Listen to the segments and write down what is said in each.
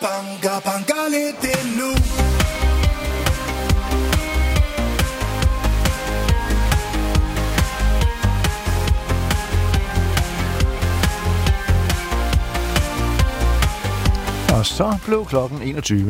banker lidt endnu. Og så blev klokken 21.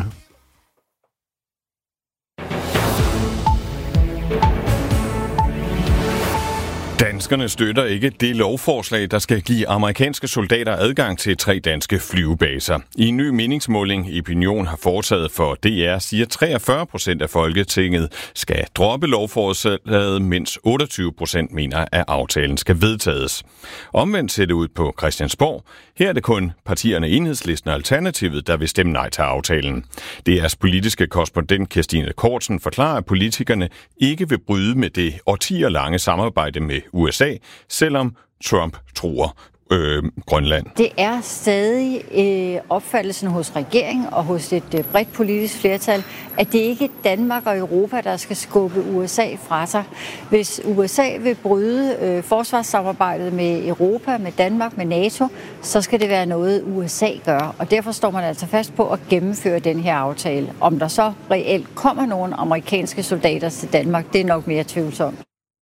Danskerne støtter ikke det lovforslag, der skal give amerikanske soldater adgang til 3 danske flyvebaser. I en ny meningsmåling, Opinion har foretaget for DR, siger 43% af Folketinget skal droppe lovforslaget, mens 28% mener, at aftalen skal vedtages. Omvendt ser det ud på Christiansborg. Her er det kun partierne Enhedslisten og Alternativet, der vil stemme nej til aftalen. DR's politiske korrespondent Kirstine Kortsen forklarer, at politikerne ikke vil bryde med det årtier lange samarbejde med USA, selvom Trump truer Grønland. Det er stadig opfattelsen hos regeringen og hos et bredt politisk flertal, at det ikke er Danmark og Europa, der skal skubbe USA fra sig. Hvis USA vil bryde forsvarssamarbejdet med Europa, med Danmark, med NATO, så skal det være noget, USA gør. Og derfor står man altså fast på at gennemføre den her aftale. Om der så reelt kommer nogle amerikanske soldater til Danmark, det er nok mere tvivlsomt.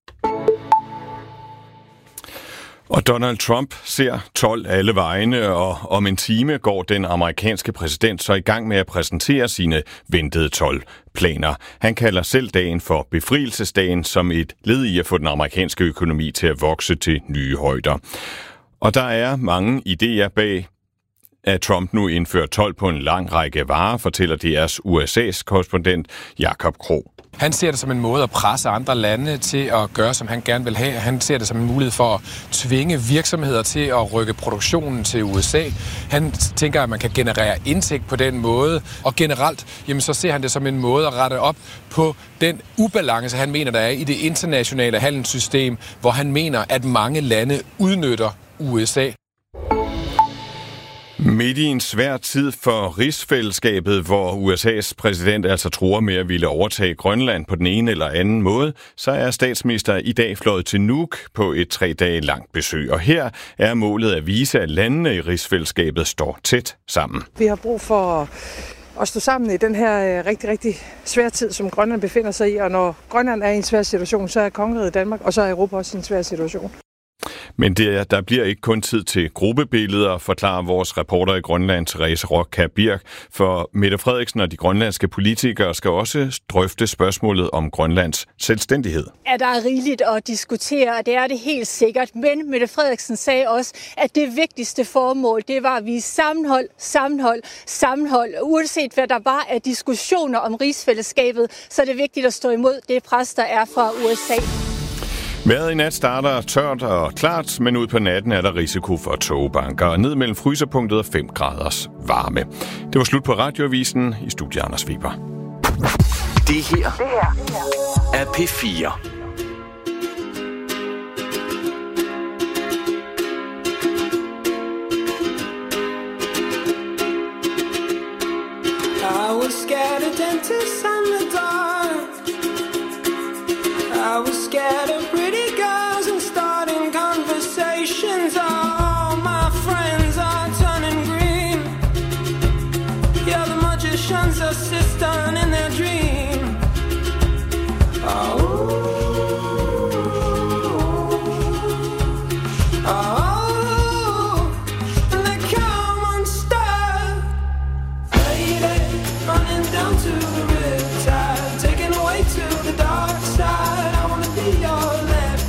Og Donald Trump ser 12 alle vegne, og om en time går den amerikanske præsident så i gang med at præsentere sine ventede 12 planer. Han kalder selv dagen for befrielsesdagen som et led i at få den amerikanske økonomi til at vokse til nye højder. Og der er mange idéer bag, at Trump nu indfører 12 på en lang række varer, fortæller DR's USA's korrespondent Jakob Krog. Han ser det som en måde at presse andre lande til at gøre, som han gerne vil have. Han ser det som en mulighed for at tvinge virksomheder til at rykke produktionen til USA. Han tænker, at man kan generere indtægt på den måde. Og generelt, jamen, så ser han det som en måde at rette op på den ubalance, han mener, der er i det internationale handelssystem, hvor han mener, at mange lande udnytter USA. Midt i en svær tid for rigsfællesskabet, hvor USA's præsident altså truer med at ville overtage Grønland på den ene eller anden måde, så er statsminister i dag fløjet til Nuuk på et 3 dage langt besøg. Og her er målet at vise, at landene i rigsfællesskabet står tæt sammen. Vi har brug for at stå sammen i den her rigtig, rigtig svære tid, som Grønland befinder sig i. Og når Grønland er i en svær situation, så er kongeriget Danmark, og så er Europa også i en svær situation. Men der bliver ikke kun tid til gruppebilleder, forklarer vores reporter i Grønland, Therese Rock Birk. For Mette Frederiksen og de grønlandske politikere skal også drøfte spørgsmålet om Grønlands selvstændighed. Ja, der er rigeligt at diskutere, og det er det helt sikkert. Men Mette Frederiksen sagde også, at det vigtigste formål, det var at vise sammenhold. Uanset hvad der var af diskussioner om rigsfællesskabet, så er det vigtigt at stå imod det pres, der er fra USA. Vejret i nat starter tørt og klart, men ud på natten er der risiko for tågebanker, og ned mellem frysepunktet og 5 graders varme. Det var slut på Radioavisen. I studiet Anders Weber. Det her er P4. I was scared of dentists and the dark. I was scared of pretty girls and starting conversations. All my friends are turning green. Yeah, the magician's assistant in their dream. Oh. To the riptide, taken away to the dark side. I wanna be your left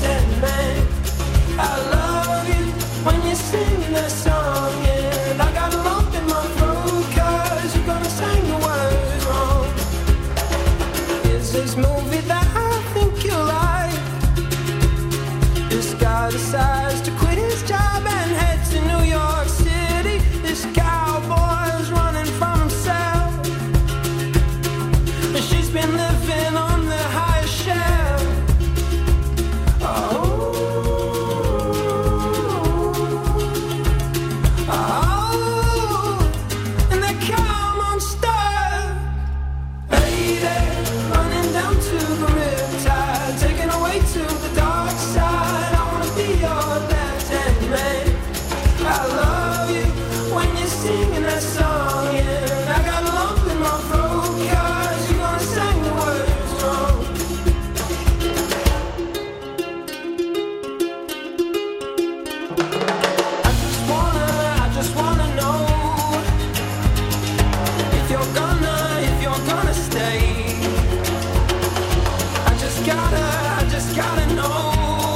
just gotta know.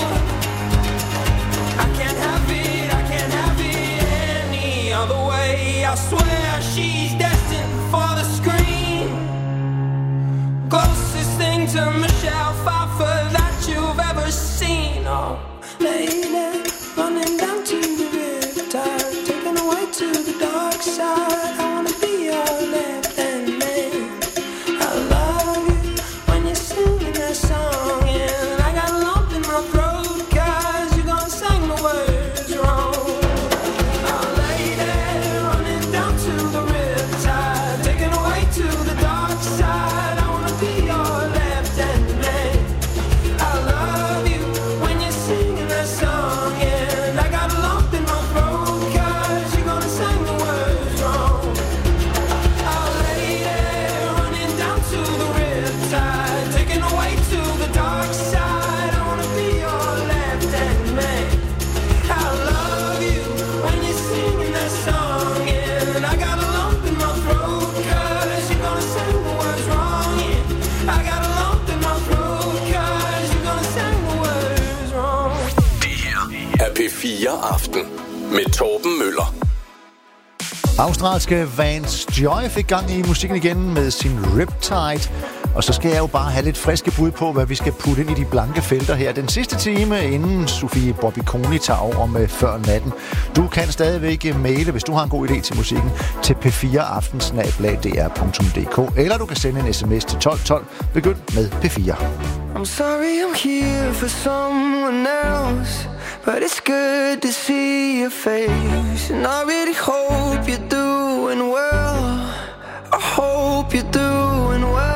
I can't have it any other way. I swear she's destined for the screen. Closest thing to Michelle Pfeiffer that you've ever seen. Oh, lady, running down to the riptide, taken away to the dark side. I wanna be your left hand man. I love you when you're singing that song, and I got a lump in my throat 'cause you gonna sing the words wrong. Oh, lady, running down to the riptide, taken away to the dark side. I wanna be your left hand man. I love you when you're singing that song, and I got a lump in my throat 'cause you're gonna sing the words wrong. Oh, lady, running down to the riptide, taken away to the dark side. I wanna be your left hand man. I love you when you're singing that song, and I got a lump in my throat 'cause you're gonna sing the words wrong. Yeah, I got a lump in my throat 'cause you're gonna sing the words wrong. Det her er P4 Aften med Torben Møller. Australske Vance Joy fik gang i musikken igen med sin Riptide. Og så skal jeg jo bare have lidt friske bud på, hvad vi skal putte ind i de blanke felter her den sidste time, inden Sofie Bobbiconi tager over med Før Natten. Du kan stadigvæk maile, hvis du har en god idé til musikken, til p4aften@dr.dk, eller du kan sende en sms til 1212. Begynd med P4. I'm sorry I'm here for someone else, but it's good to see your face. And I really hope you're doing well. I hope you're doing well.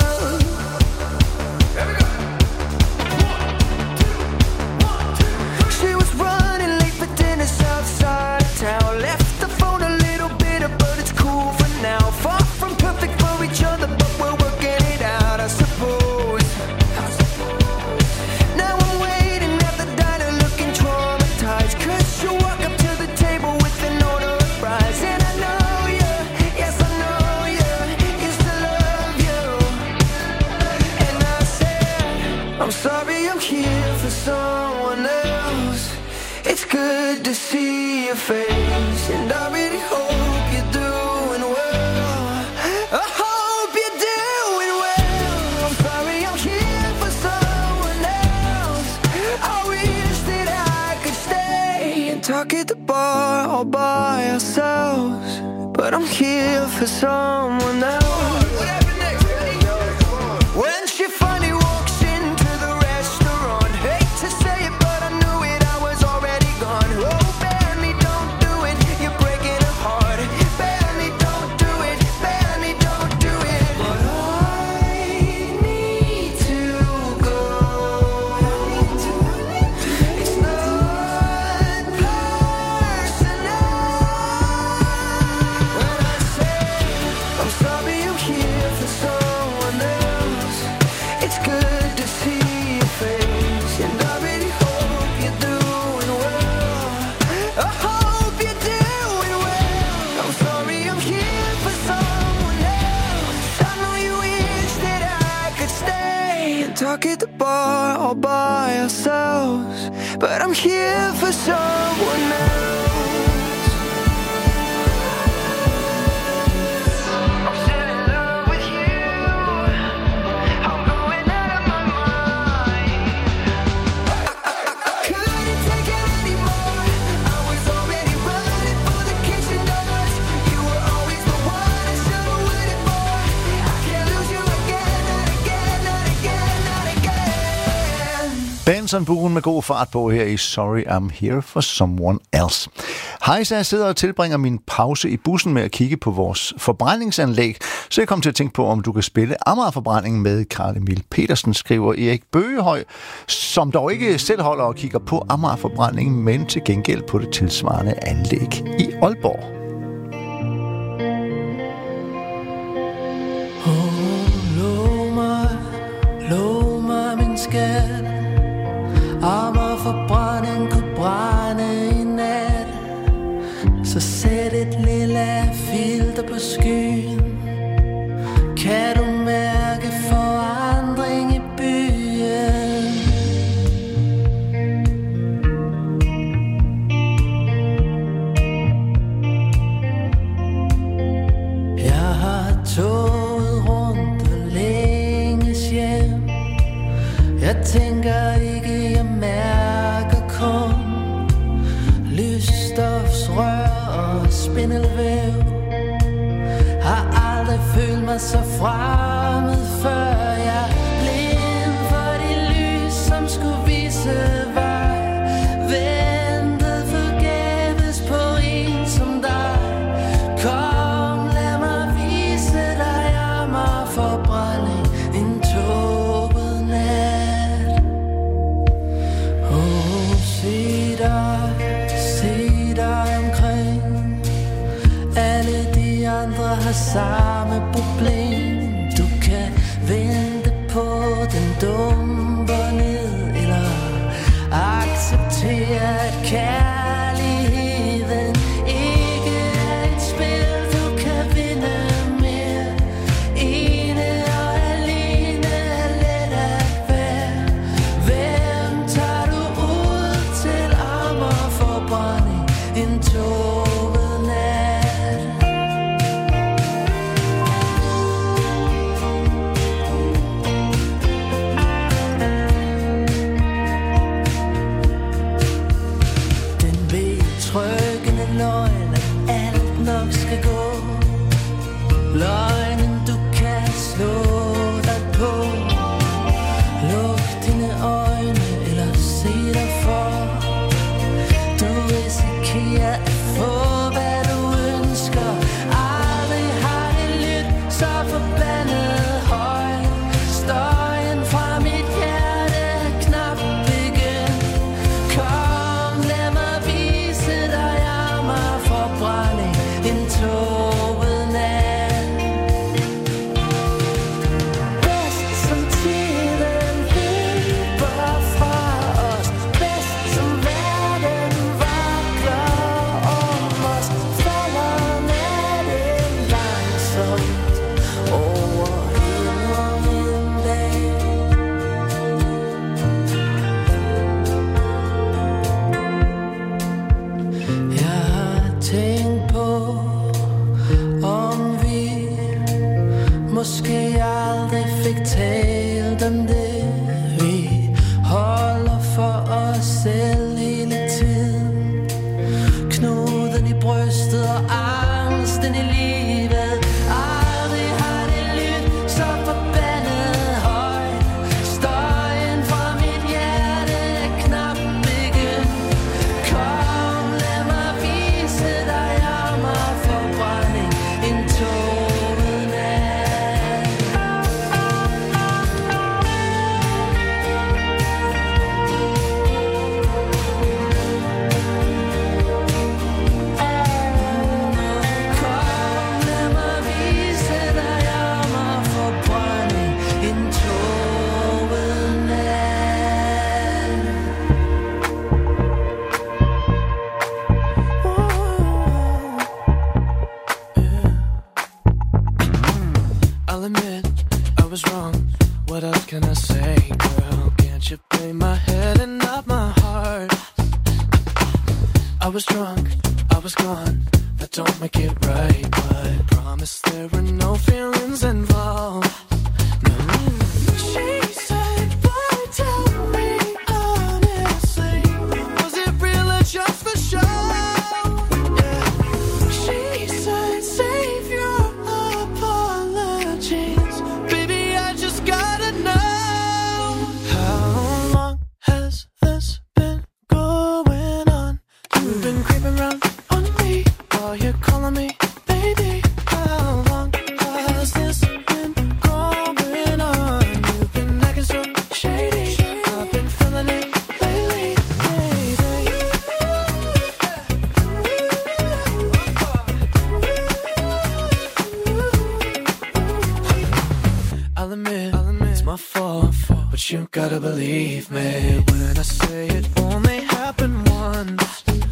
She was running late for dinner outside town. Left the phone a little bitter, but it's cool for now. Far from perfect for each other, but we're working it out, I suppose. Now I'm waiting at the diner looking traumatized, 'cause you walk up to the table with an order of fries. And I know you, yes I know you, used to love you. And I said, I'm sorry I'm here for someone else. It's good to see your face, and I really hope you're doing well. I hope you're doing well. I'm sorry I'm here for someone else. I wish that I could stay and talk at the bar all by ourselves, but I'm here for someone else. When she finally walks into the restaurant, hate to say it, but I knew it, I was already gone. Oh, barely don't do it, you're breaking her heart. Barely don't do it, barely don't do it. But I need to go. It's not personal. When I say I'm sorry I'm here for someone else, it's good to see your face, and I really hope you're doing well. I hope you're doing well. I'm sorry I'm here for someone else. I know you wish that I could stay and talk at the bar all by ourselves, but I'm here for someone else. I'm still in love with you. I'm going out of my mind. I couldn't take it anymore. I was already running for the kitchen doors. You were always the one I should have waited for. I can't lose you again, not again, not again, not again. Benson Boone med god fart på her i Sorry I'm Here for Someone Else. Hej, så jeg sidder og tilbringer min pause i bussen med at kigge på vores forbrændingsanlæg, så jeg kom til at tænke på, om du kan spille Amagerforbrænding med Karl Emil Petersen, skriver Erik Bøgehøj, som dog ikke selv holder og kigger på Amagerforbrænding, men til gengæld på det tilsvarende anlæg i Aalborg. Lov mig min skat. Amagerforbrænding kunne brænde i nat. Så sæt et lille filter på skyen. Kan du mærke forandring i byen? tænker ikke, jeg mærker kun lysstofsrør og spindelvæv. Har aldrig følt mig så fremmed før. Jeg er blind for de lys, som skulle vise vej. Ventet forgæves på en som dig. Kom, lad mig vise dig jammerforbrænding en tåbet nat. Se dig omkring. Alle de andre har samme problem. Du kan vente på den dumper ned, eller acceptere at kærligheden ikke er et spil, du kan vinde mere. Ene og alene er let at være. Hvem tager du ud til ammerforbrænding en tåbet nat? Den betryggende løgn, at alt nok skal gå. Løgnen du kan slå dig på. Luk dine øjne eller se dig for. Du risikerer at få hvad du ønsker. Aldrig har det lyttet så forbandet højt. Støjen fra mit hjerte er knap begyndt. Kom, lad mig vise dig jammerforbrænding en tåbet nat. Bedst som tiden løber fra os. Bedst som verden vakler om os. Falder natten langsomt over himlen dag. Jeg har tænkt på, om vi måske aldrig fik talt om det. Vi holder for os selv hele tiden. Knuden i brystet og angsten i livet. Aldrig har det lyttet så forbandet højt. Støjen fra mit hjerte er knap begyndt. Kom, lad mig vise dig jammerforbrænding en tåbet nat. Kom, lad mig vise dig jammerforbrænding en tåbet nat. I'll admit I was wrong. What else can I say, girl? Can't you play my head and not my heart? I was drunk, I was gone. That don't make it right, but promise there were no feelings involved. No. She said, boy, tell me honestly, was it real or just for show? Yeah. She said, save your apologies. Baby, I just gotta know. How long has this been going on? You've been creeping around on me while you're calling me baby. How long has this been going on? You've been acting so shady. I've been feeling it lately, baby. I'll admit it's my fault, but you gotta believe me when I say it only happened once.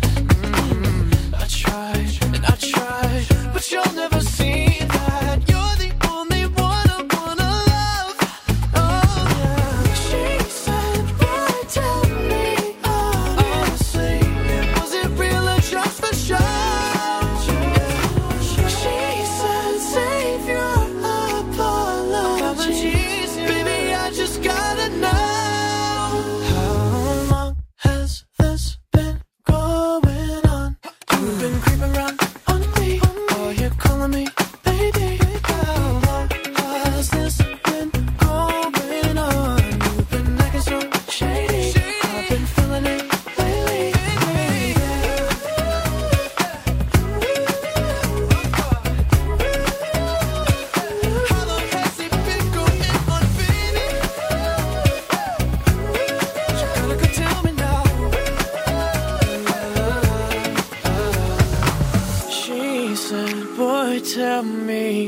I tried and I tried, but you'll never see that. You're the only one I wanna love. Oh yeah. She said, boy, tell me honestly, was it real or just for show? She said, save your apologies. Baby, I just gotta know.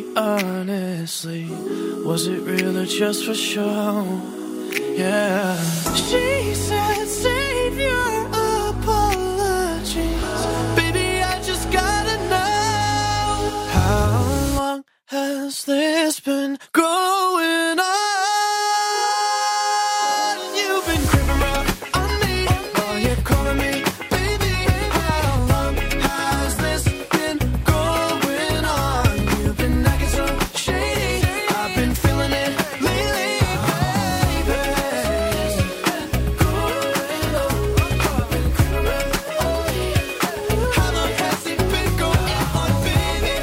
me honestly, was it real or just for show? Yeah. She said, save your apologies. Baby, I just gotta know, how long has this been going on? You've been creeping up on me while you're calling me baby. How long has this been going on? You've been acting so shady, I've been feeling it lately, baby. Going on, I've been creeping up on me. How long has it been going on, baby?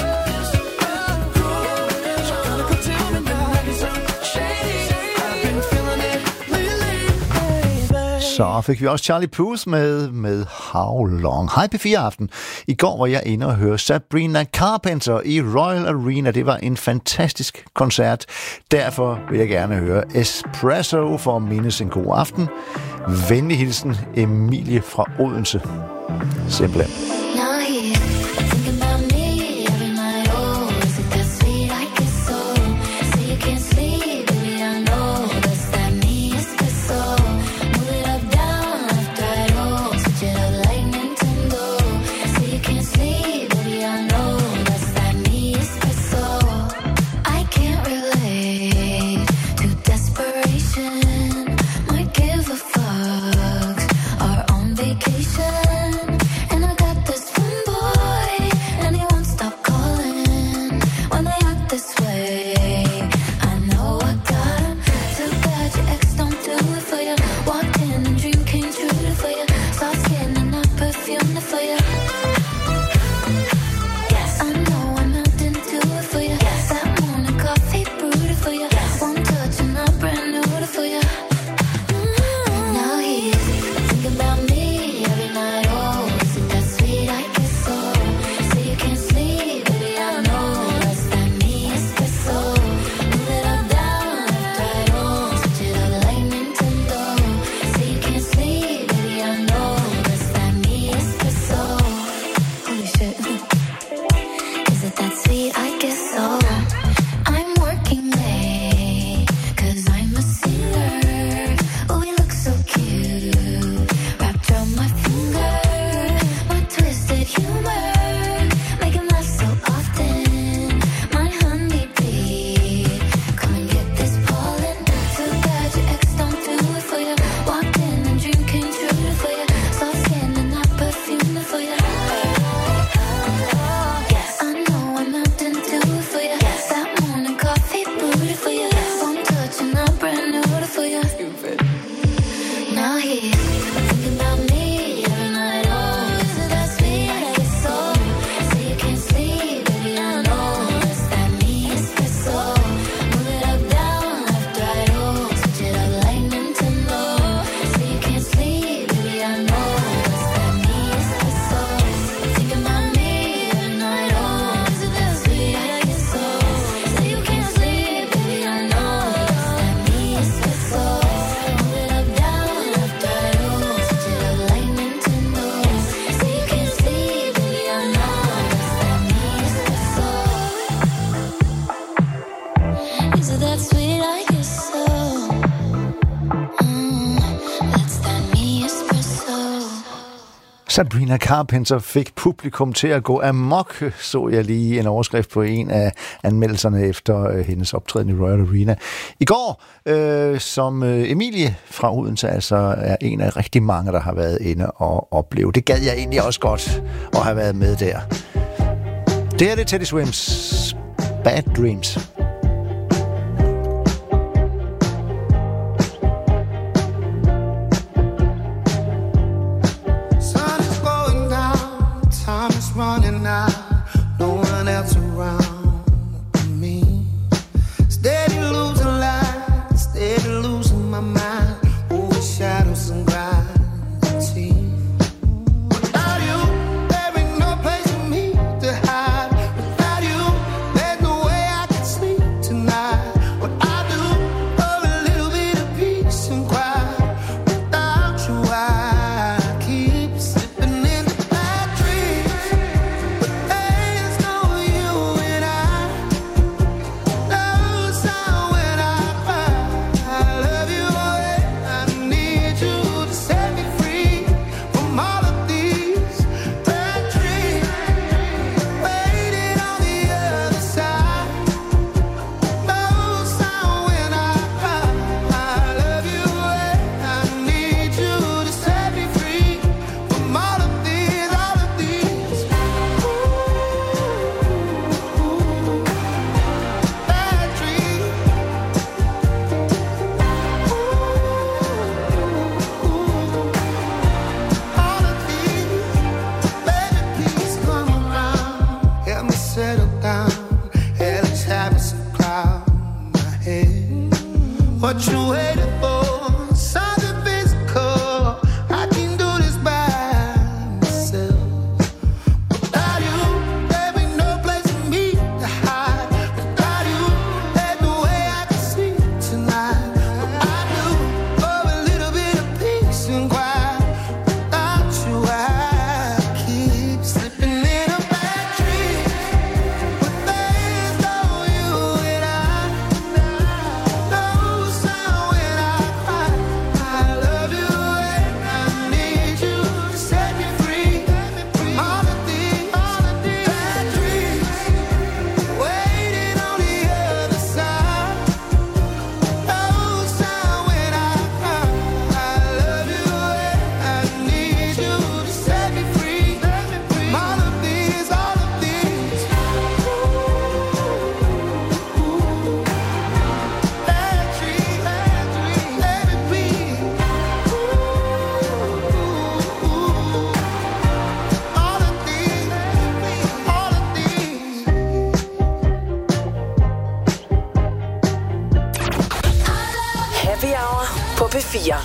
Gotta go tell me now, acting so shady, I've been feeling it lately, baby. Så fik vi også Charlie Puth med How Long. Hej P4 Aften. I går var jeg inde og høre Sabrina Carpenter i Royal Arena. Det var en fantastisk koncert. Derfor vil jeg gerne høre Espresso for at mindes en god aften. Venlig hilsen, Emilie fra Odense. Simpelthen. Now he's thinking about me every night. Oh, is it that sweet I get so? Say you can't sleep, baby, I know that's that me espresso. Move it up, down, left, right, oh, switch it up like Nintendo. Say you can't sleep, baby, I know that's that me espresso. I can't relate to desperation. Might give a fuck. Are on vacation. And I got this one boy, and he won't stop calling when they act this way. I know I got him. Too bad your ex don't do it for you. Walked in and dream came true for you. Soft skin and not perfume for you. Yes, I know I'm melting to it for you. Yes, that morning coffee brewed it for you. Yes, one touch and I'm brand new for you. Now he's thinking about me every night. Oh, is it that sweet I get so? Say you can't sleep, baby, I know that's that me espresso. Move it up, down, left, right, oh, switch it up like Nintendo. Say you can't sleep, baby, I know that's that me espresso. Holy shit. Is it that sweet I get so? I'm working late, 'cause I'm a singer. Oh, you look so cute, wrapped around my finger. My twisted humor, make him laugh so often. My honeybee, come and get this pollen. Too bad your ex don't do it for you. Walked in and dream came true for you. Soft skin and not perfume for you. Yes, I know I'm melting to it for you. Yes, that morning coffee brewed for you. Yes, one touch and I'm brand new for you. Now he's thinking about me every night. Oh, is it that sweet I get so? Say you can't sleep, baby, I know that's that me espresso. Move it up, down, left, right, oh, switch it up like Nintendo. Say you can't sleep, baby, I know that's that me espresso. Thinking about me every night. Oh, is it that sweet I get so? Say you can't sleep, baby, I know that's that me espresso. Move it up, down, left, right, oh, switch it up like Nintendo. Say you can't sleep, baby, I know that's that me espresso. Is it that sweet I get so? That's that me espresso. Sabrina Carpenter fik publikum til at gå amok, så jeg lige en overskrift på en af anmeldelserne efter hendes optræden i Royal Arena i går, som Emilie fra Odense altså er en af rigtig mange, der har været inde og opleve. Det gad jeg egentlig også godt at have været med der. Det er det Teddy Swims Bad Dreams. Sun is going down, time is running out, no one else around me. Steady losing light, steady losing my mind, over shadows and gravity. Without you, there ain't no place for me to hide. Without you, there's no way I can sleep.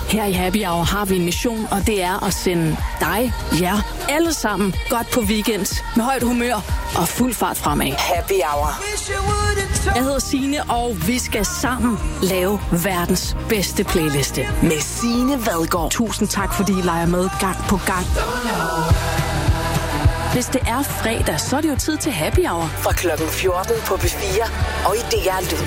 Her i Happy Hour har vi en mission, og det er at sende dig, jer, alle sammen godt på weekend med højt humør og fuld fart fremad. Happy Hour. Jeg hedder Signe, og vi skal sammen lave verdens bedste playliste med Signe Vadgaard. Tusind tak, fordi I leger med gang på gang. Hvis det er fredag, så er det jo tid til Happy Hour. Fra klokken 14 på P4 og i DR Lyd.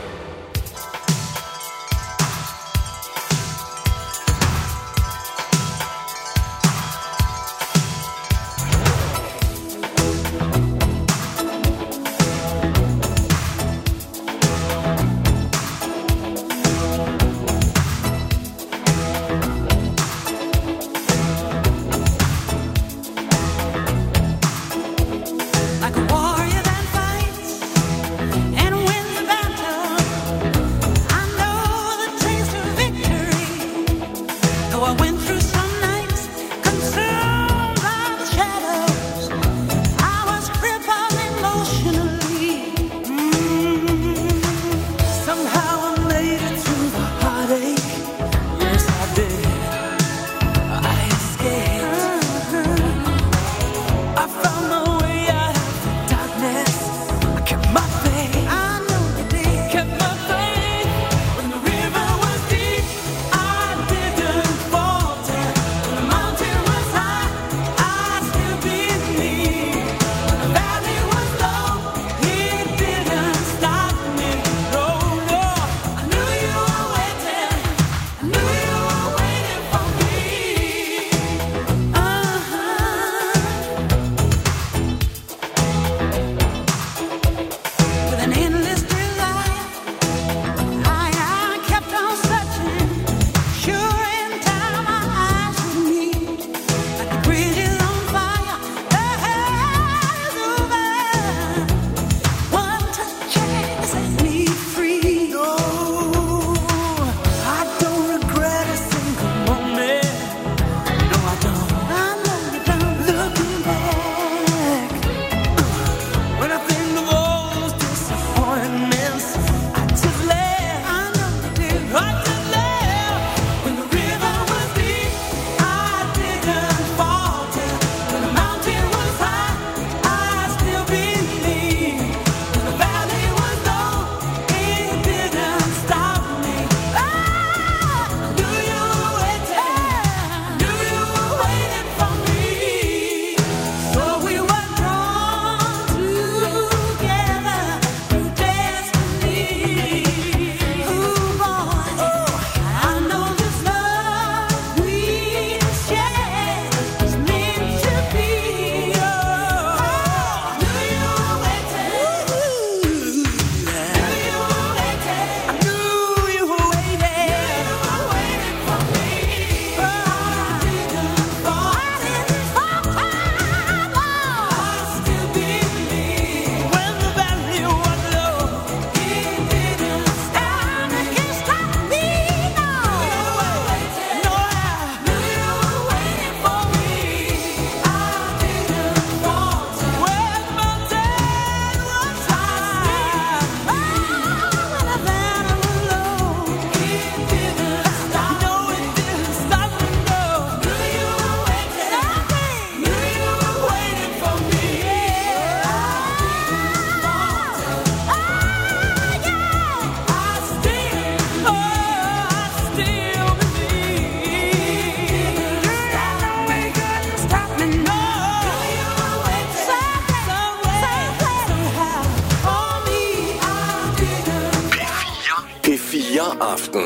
Aften.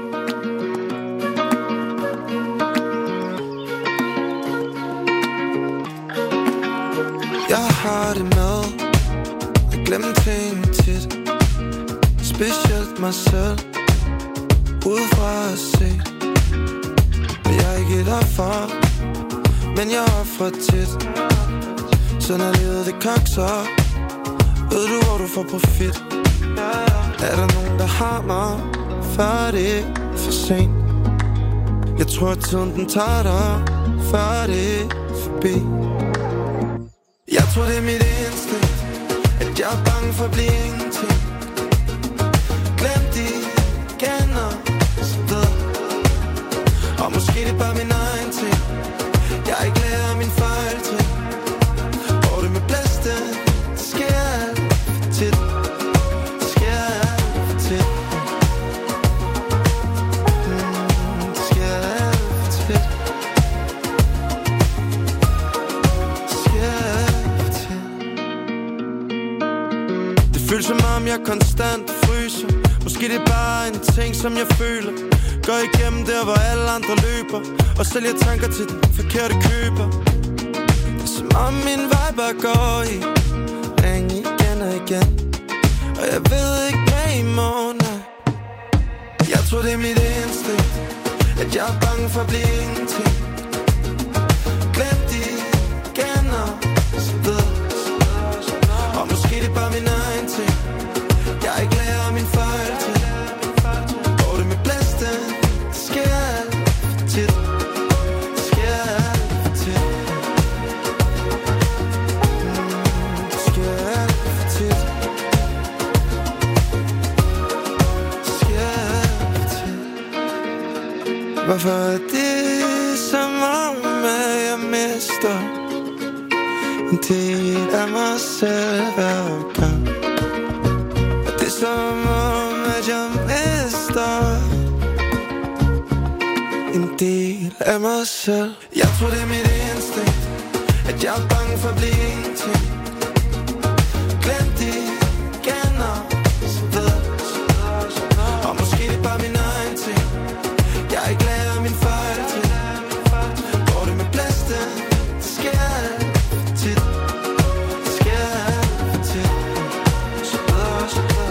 Jeg har det med at glemme ting tit, specielt mig selv, udefra at se. Og jeg er ikke derfor, men jeg offrer tit. Så når livet det kokser, ved du hvor du får profit. Er der nogen der har mig, før det er for sent? Jeg tror at tiden den tager dig, før det er forbi. Jeg tror det er mit instinkt, at jeg er bange for at blive ingenting. Glem de kender sted. Og måske det er bare min egen ting. Jeg ikke lærer min fejltrin. Og det med blæste, det sker alt for tit. Det sker alt for tit. Det sker alt for tit. Det sker alt for tit. Det føles som om jeg konstant fryser. Måske det er bare en ting som jeg føler. Går igennem der hvor alle andre løber. Og sælger tanker til den forkerte køber. Det er som om min vej bare går i ring igen og igen. Og jeg ved ikke hvad i morgen er. Jeg tror det er mit instinkt, at jeg er bange for at blive ingenting. Glem de igen og så videre. Og måske det er bare min egen ting. Jeg ikke lærer min fejl til. Og det med blæste, det sker alt for tit. Det sker alt for tit. Det sker alt for tit. Det sker alt for tit. Hvorfor er det som om at jeg mister en del af mig selv hver gang? Det er som om, at jeg mister en del af mig selv. Jeg tror det er mit instinkt, at jeg er bange for at blive ingenting. Glem de igen og så videre. Og måske det er bare min egen ting. Jeg ikke lærer min fejl til. Går det med blæste, det sker alt for tit. Det sker alt for tit. Så videre, så videre.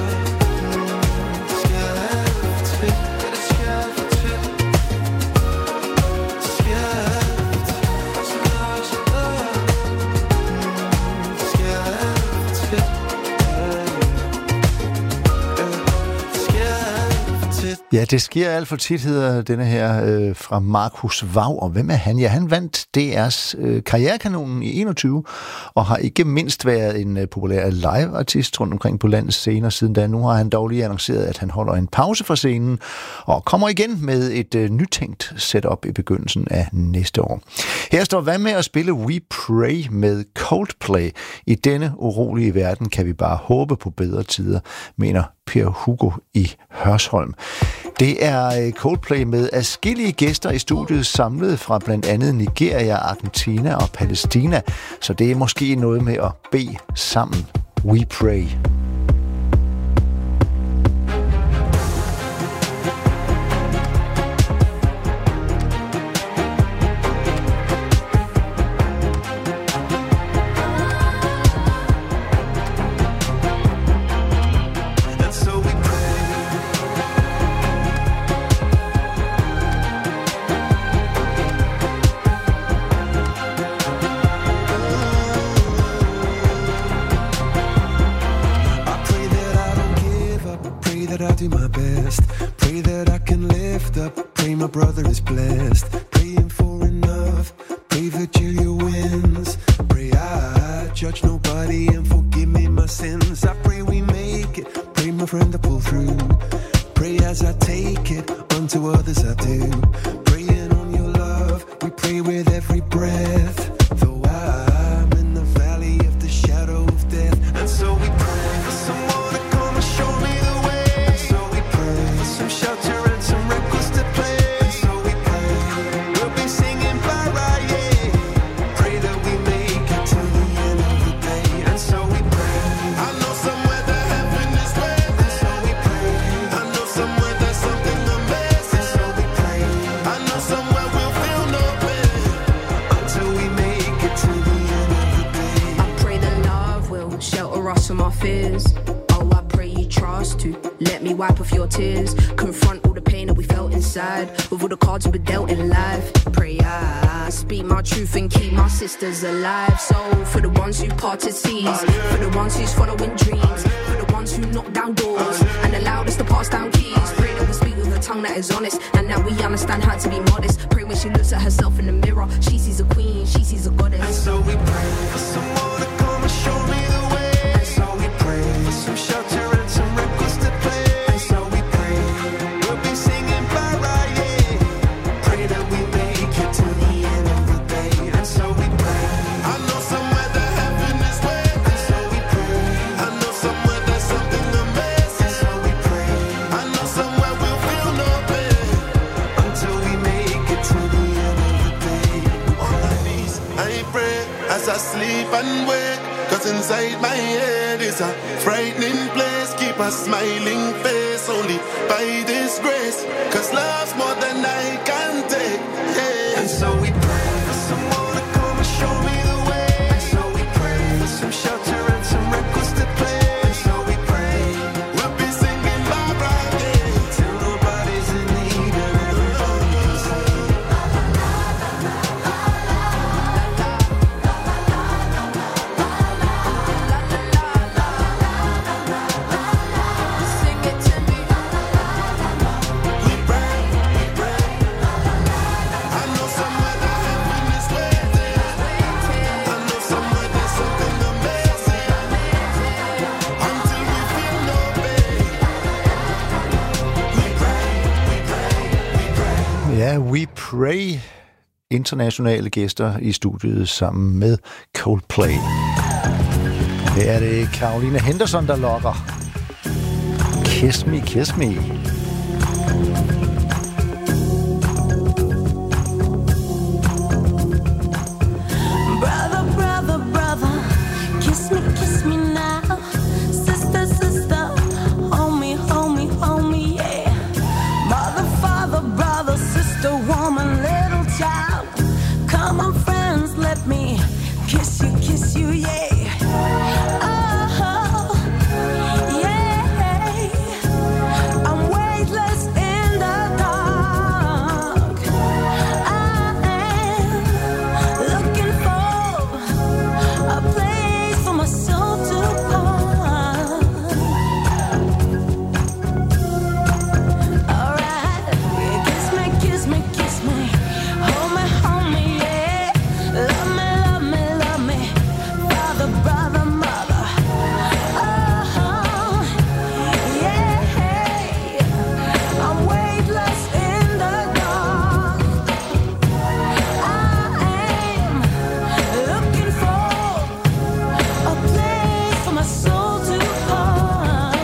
Ja, det sker alt for tit, hedder denne her fra Markus Vaug. Og hvem er han? Ja, han vandt DR's Karrierekanonen i 21, og har ikke mindst været en populær live-artist rundt omkring på landets scener siden da. Nu har han dog lige annonceret, at han holder en pause fra scenen, og kommer igen med et nytænkt setup i begyndelsen af næste år. Her står hvad med at spille We Pray med Coldplay. I denne urolige verden kan vi bare håbe på bedre tider, mener Per Hugo i Hørsholm. Det er Coldplay med adskillige gæster i studiet, samlet fra blandt andet Nigeria, Argentina og Palæstina. Så det er måske noget med at bede sammen. We Pray. Do my best. Pray that I can lift up. Pray my brother is blessed. Praying for enough. Pray Virgilia wins. Pray I judge nobody and forgive me my sins. I pray we make it. Pray my friend to pull through. Pray as I take it. Unto others I do. Praying on your love. We pray with every breath. Though I'm in the valley of the shadow of death. And so we pray for someone to come and show me the way. Some shelter and some records to play. And so we pray. We'll be singing Baraye. Pray that we make it to the end of the day. And so we pray. I know somewhere that heaven is where. And so we pray. I know somewhere there's something amazing. And so we pray. I know somewhere we'll feel no pain until we make it to the end of the day. I pray that love will shelter us from our fears. Trust to let me wipe off your tears. Confront all the pain that we felt inside. With all the cards we were dealt in life. Pray I speak my truth and keep my sisters alive. So for the ones who parted seas, for the ones who's following dreams, for the ones who knock down doors and allowed us to pass down keys. Pray that we speak with a tongue that is honest and that we understand how to be modest. Pray when she looks at herself in the mirror, she sees a queen, she sees a goddess. And so we pray for someone to come and show me the way. And so we pray for some shelter. And so we pray. We'll be singing Baraye. Pray that we as I sleep and wake. Cause inside my head is a frightening place. Keep a smiling face only by this grace. Cause love's more than I can take. Hey. And so we pray for someone to come and show me the way. And so we pray for some shelter and some records to play. And so we pray we'll be singing Barbara Day till nobody's in need and everybody can say sing it to me. We pray, we pray. I know somewhere that heaven is waiting. I know somewhere there's something amazing. Until we feel no pain. We pray, we pray, we pray. Ja, We Pray. Internationale gæster i studiet sammen med Coldplay. Her er det Caroline Henderson, der lokker. Kiss Me, Kiss Me. Brother, brother, brother, kiss me now. Sister, sister, hold me, hold me, hold me, yeah. Mother, father, brother, sister, woman, little child. Come on, friends, let me kiss you, yeah. Oh, yeah. I'm weightless in the dark. I am looking for a place for my soul to park. Alright, kiss me, kiss me, kiss me. Hold me, yeah. Love me, love me, love me. Father, brother, mother. Oh, yeah. I'm weightless in the dark. I am looking for a place for my soul to park.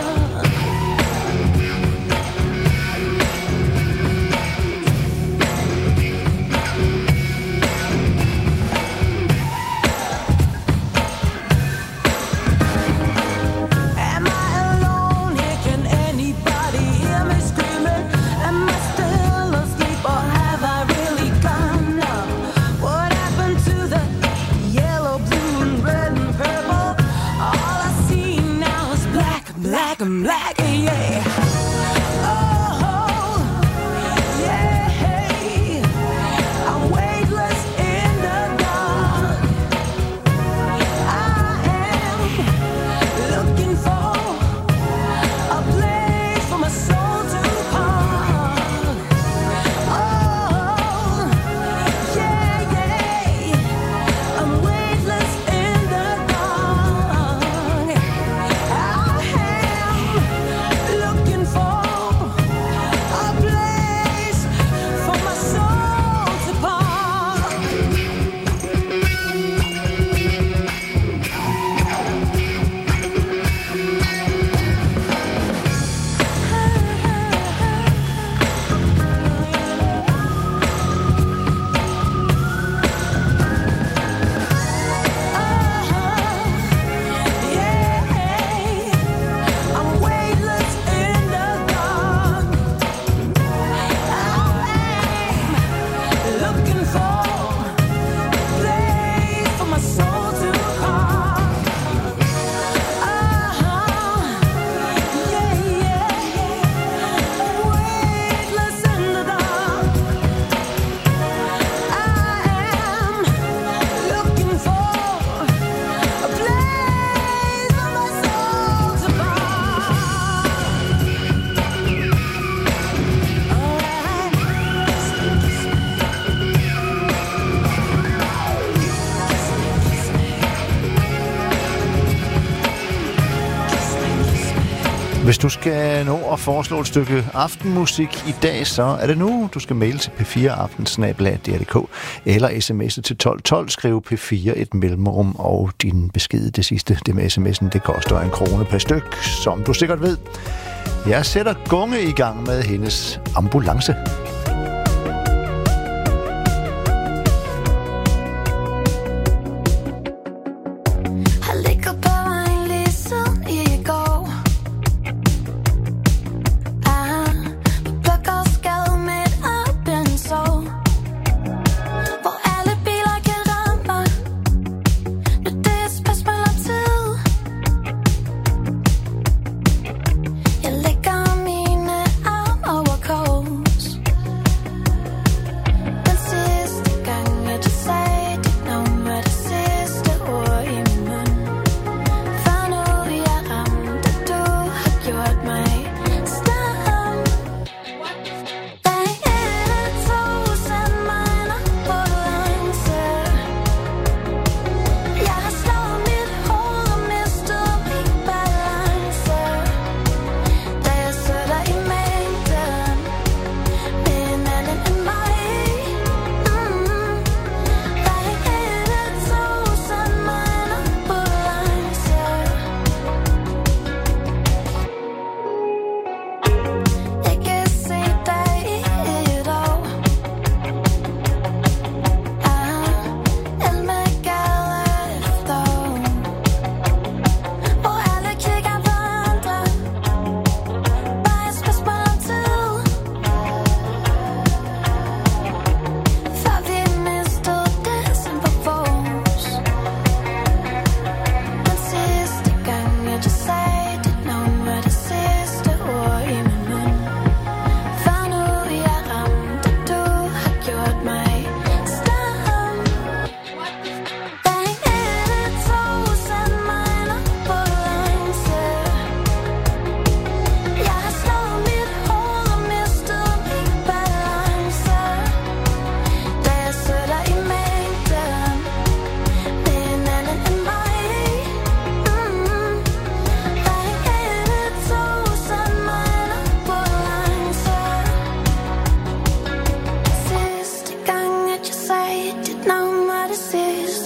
Am I alone here? Can anybody hear me screaming? Am I still asleep or have I really gone numb? What happened to the yellow, blue, and red and purple? All I see now is black, black, and black, yeah. Oh, yeah. I'm weightless in the dark. I am looking for a place for my soul to park. Oh, yeah. I'm weightless in the dark. I am looking for a place for my soul to park. I'm weightless in the dark. I'm looking for a place for my soul to park. Weightless in the dark. I am looking for a place for my soul to park. Hvis du skal nå at foreslå et stykke aftenmusik i dag, så er det nu. Du skal maile til p4aften@dr.dk eller sms'e til 1212, skrive P4 et mellemrum og din besked. Det sidste, det med sms'en, det koster 1 krone per styk, som du sikkert ved. Jeg sætter Gunge i gang med hendes ambulance.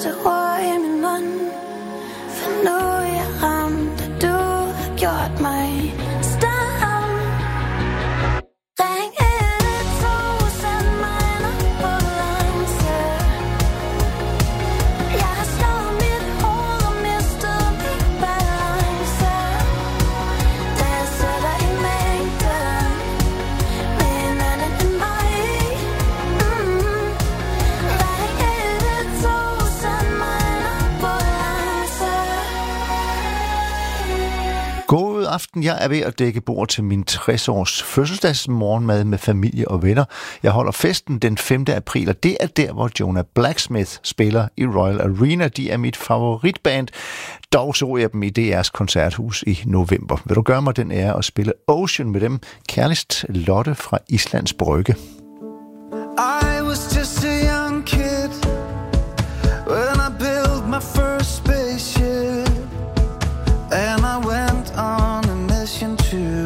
et rør i min mund, for nu er jeg ramt, og du har gjort mig stam. Ring 112, send mig en ambulance. Jeg har slået mit hoved og mistet min balance. Da jeg sætter i mængden med en anden end mig. Ring 112, send mig en ambulance. God aften, jeg er ved at dække bord til min 60-års fødselsdagsmorgenmad med familie og venner. Jeg holder festen den 5. april, og det er der, hvor Jonah Blacksmith spiller i Royal Arena. De er mit favoritband. Dog så jeg dem i DR's koncerthus i november. Vil du gøre mig den ære at spille Ocean med dem? Kærligst Lotte fra Islands Brygge. I was just a young kid when I built my first spaceship, and I went on a mission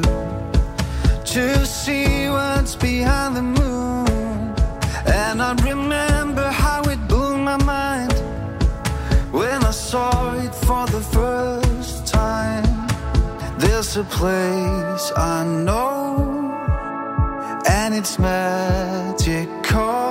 to see what's behind the moon. And I remember how it blew my mind when I saw it for the first time. There's a place I know, and it's magical.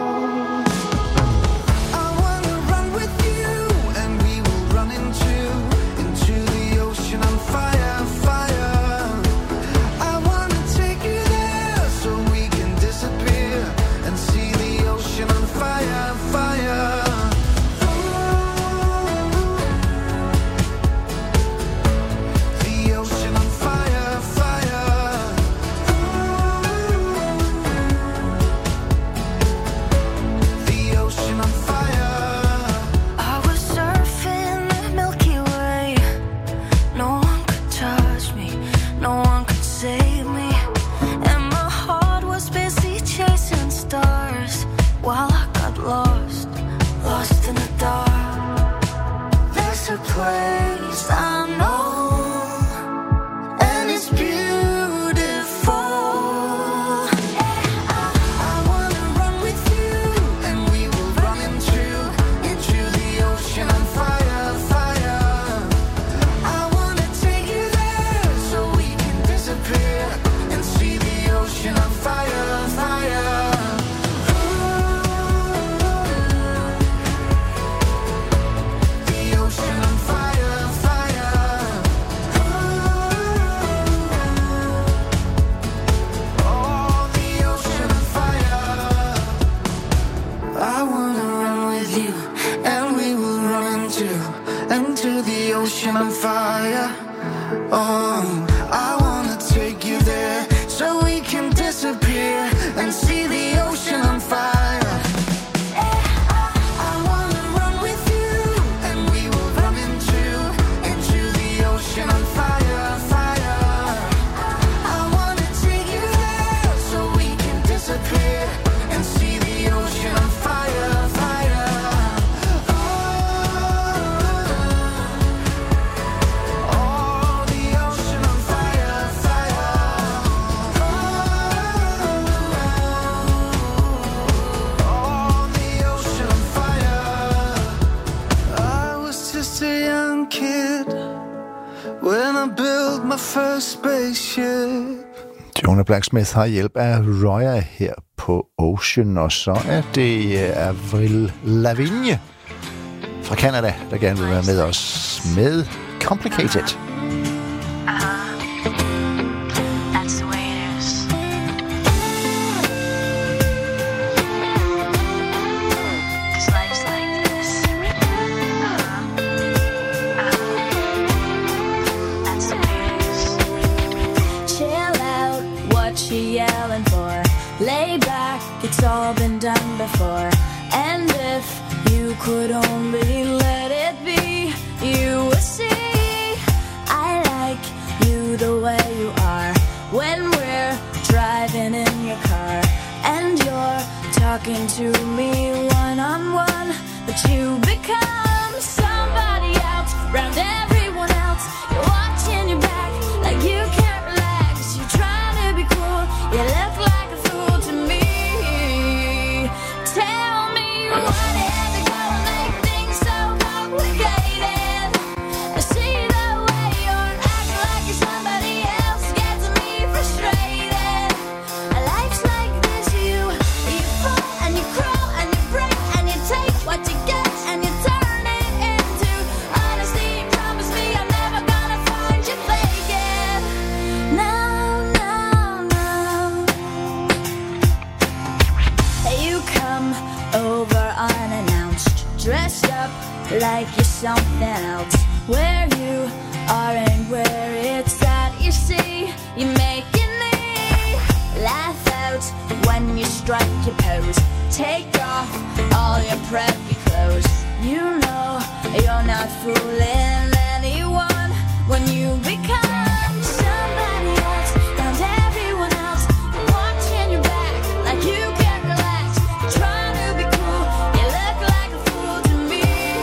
Place I know, and it's beautiful. I wanna run with you, and we will run into the ocean on fire, fire. I wanna take you there so we can disappear and see the ocean on fire, fire. Ocean on fire. Oh, I wanna take you there so we can disappear and see the ocean on fire. I wanna run with you, and we will run into the ocean on fire, fire. I wanna take you there so we can disappear and see the ocean on fire, fire. When I built my first spaceship. Jonah Blacksmith har hjælp af Roya her på Ocean, og så er det Avril Lavigne fra Canada, der gerne vil være med os med Complicated. It's all been done before, and if you could only let it be, you would see I like you the way you are. When we're driving in your car and you're talking to me one-on-one, but you become somebody else around everyone else. You're watching your back like you can't relax. You're trying to be cool, you look like a fool to me. Tell me what is it gonna make things dressed up like you're something else. Where you are and where it's at, you see, you're making me laugh out when you strike your pose. Take off all your preppy clothes. You know you're not fooling anyone when you become somebody else. Found everyone else watching your back like you can't relax. Trying to be cool, you look like a fool to me.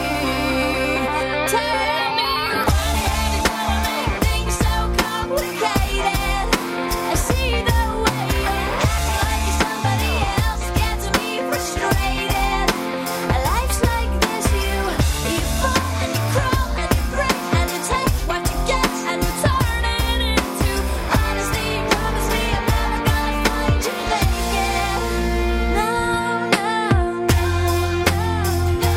Tell me why the heck you gotta make things so complicated. I see the way you act like you're somebody else, gets me frustrated. Life's like this, you fall and you crawl and you break and you take what you get and you turn it into honesty. Promise me I'm never gonna find you faking. No, no, no, no,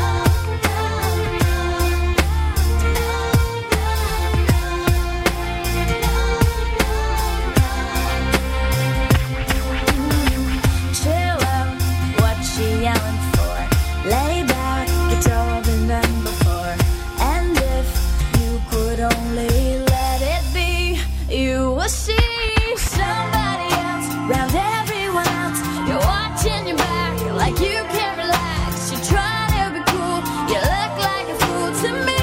chill out, what you yelling for? Lay back, it's all been done before. And if you could only let it be, you will see somebody else round everyone else. You're watching your back like you can't relax. You're trying to be cool, you look like a fool to me.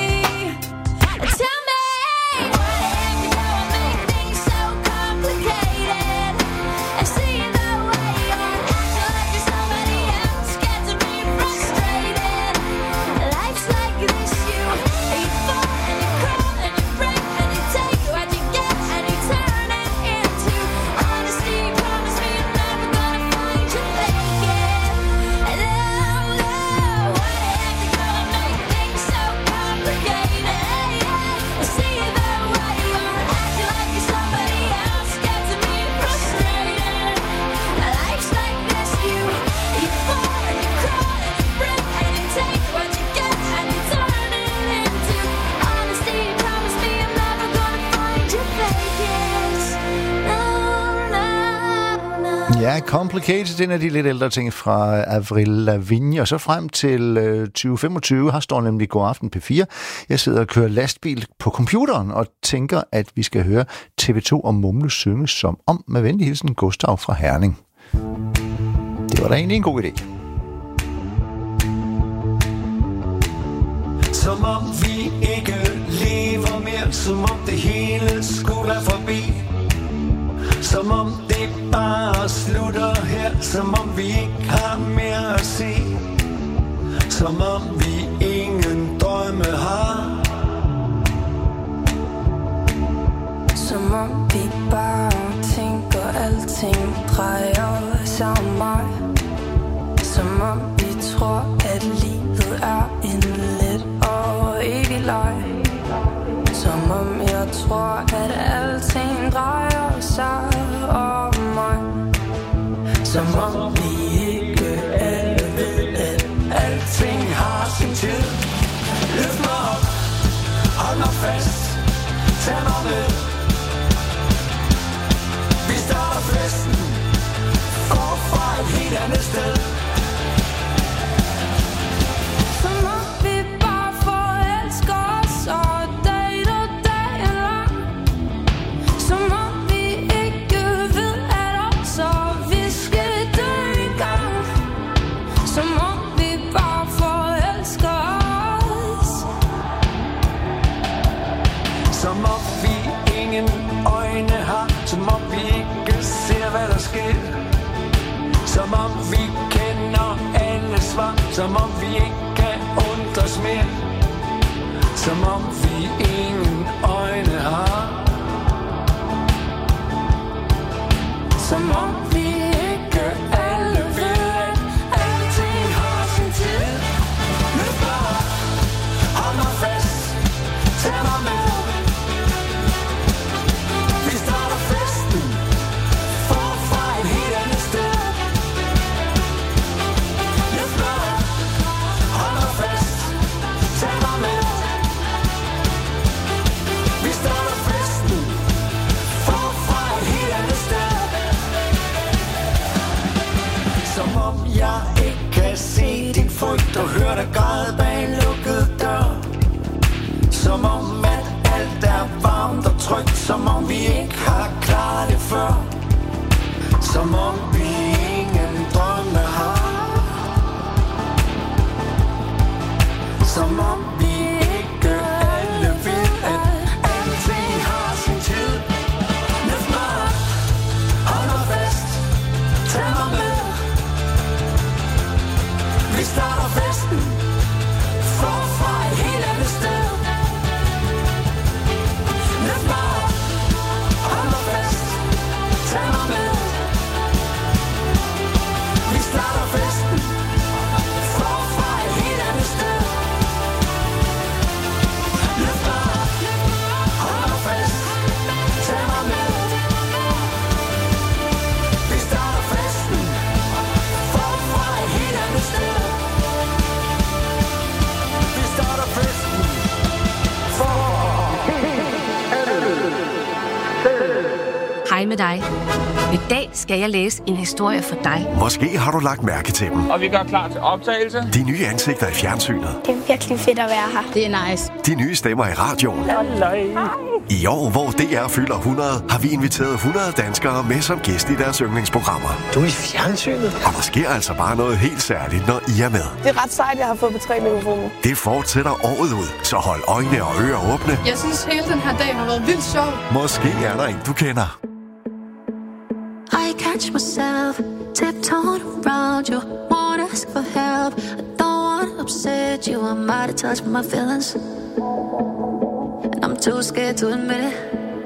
Tell me why the heck you gotta make things so complicated. I see the way you're acting like you're somebody else, gets me frustrated. Life's like this, you fall and you crawl and you break and you take what you get and you turn it into honesty. Promise me I'm never gonna find you faking. No, no, why the heck you gotta make things so complicated? I see the way you're acting like you're somebody else, gets me frustrated. Life's like this, you fall and you crawl and you break and you take what you get and you turn it into honesty. Promise me I'm never gonna find you faking. No, no, no. Ja, Complicated, den af de lidt ældre ting fra Avril Lavigne, og så frem til 2025, her står nemlig God Aften P4. Jeg sidder og kører lastbil på computeren og tænker, at vi skal høre TV2 og Mumle synge som om, med venlig hilsen Gustav fra Herning. Det var da egentlig en god idé. Som om vi ikke lever mere, som om det hele skulle være forbi. Som om det bare slutter her, som om vi ikke har mere at se. Som om vi ingen drømme har. Som om vi bare tænker, alting drejer sig om mig. Som om vi tror, at livet er en let og ikke leg. Som om jeg tror, at alting drejer sig om mig. Som om vi ikke alle ved, at alting har sin tid. Løft mig op, hold mig fast, tag mig med. Vi starter festen, går fra et helt andet sted. Som om vi bare forelsker os og dater dagen lang. Som om vi ikke ved, at også vi skal dø en gang. Som om vi bare forelsker os. Som om vi ingen øjne har. Som om vi ikke ser, hvad der sker. Som om vi kender alle svar. Som om vi ikke kan undres mere. Som om vi ingen øjne har. Som om vi ikke alle ved, at alting har sin tid. Løft mig op, hold mig fast, tag mig med. Vi starter festen, forfra et helt andet sted. Løft mig op, hold mig fast, tag mig med. Vi starter festen, forfra et helt andet sted. Som om jeg ikke kan se din frygt og høre dig græde. som om vi ingen drømme har. Som om vi ikke alle ved, at alting har sin tid. Løft mig op, hold mig fast, tag mig med. Vi starter festen forfra et helt andet sted. Løft mig op, hold mig fast, tag mig med. Vi starter festen forfra et helt andet sted. Løft mig op, hold mig fast, tag mig med. Vi starter festen forfra et helt andet sted. Vi starter festen forfra et helt andet sted. Hej med dig. I dag skal jeg læse en historie for dig. Måske har du lagt mærke til dem. Og vi gør klar til optagelse. De nye ansigter i fjernsynet. Det er virkelig fedt at være her. Det er nice. De nye stemmer i radioen. Halløj. I år, hvor DR fylder 100, har vi inviteret 100 danskere med som gæst i deres yndlingsprogrammer. Du er i fjernsynet. Og der sker altså bare noget helt særligt, når I er med. Det er ret sejt, jeg har fået på 3 mikrofoner. Det fortsætter året ud, så hold øjne og ører åbne. Jeg synes, hele den her dag har været vildt sjov. Måske er der en, du kender. I catch myself tiptoeing around you, won't ask for help. I don't want to upset you, I might have touched my feelings, and I'm too scared to admit it.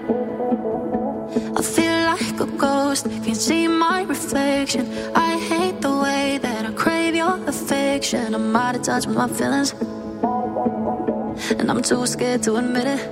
I feel like a ghost, can't see my reflection. I hate the way that I crave your affection. I might have touched my feelings, and I'm too scared to admit it.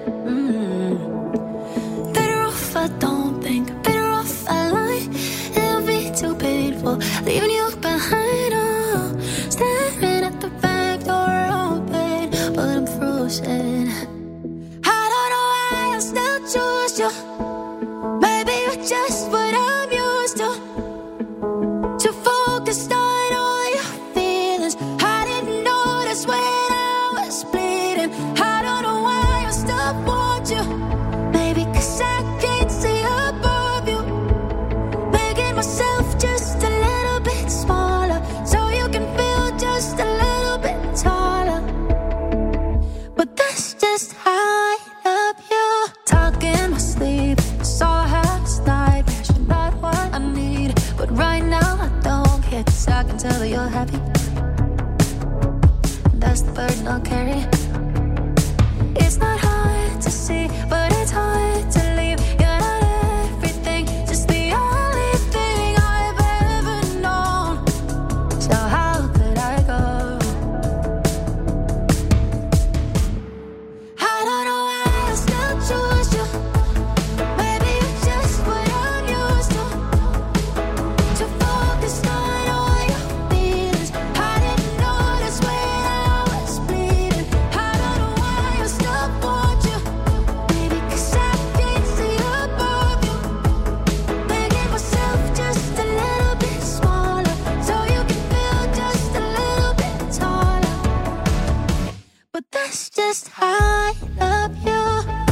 Better off I don't think, better off I lie. It'll be too painful, leaving you behind. Oh, staring at the back door open, but I'm frozen. I don't know why I still choose you. Maybe you're just what I'm used to. Too focused on all your feelings. I didn't notice when I was bleeding. I don't know why I still want you. Maybe 'cause I can't see above you. Making myself just a little bit smaller, so you can feel just a little bit taller. But that's just how I love you. Talking in my sleep, saw her last night. You're not what I need, but right now I don't care, 'cause I can tell that you're happy. That's the burden I'll carry. It's not hard to see, but it's hard to leave. You're not everything, just the only thing I've ever known. So how could I go? I don't know why I still choose you. Maybe you're just what I'm used to. Too focused on all your feelings. I didn't notice when I was bleeding. I don't know why I still want you. Maybe 'cause I can't see above you. Making myself just a little bit smaller, so you can feel just a little bit taller. But that's just how I love you.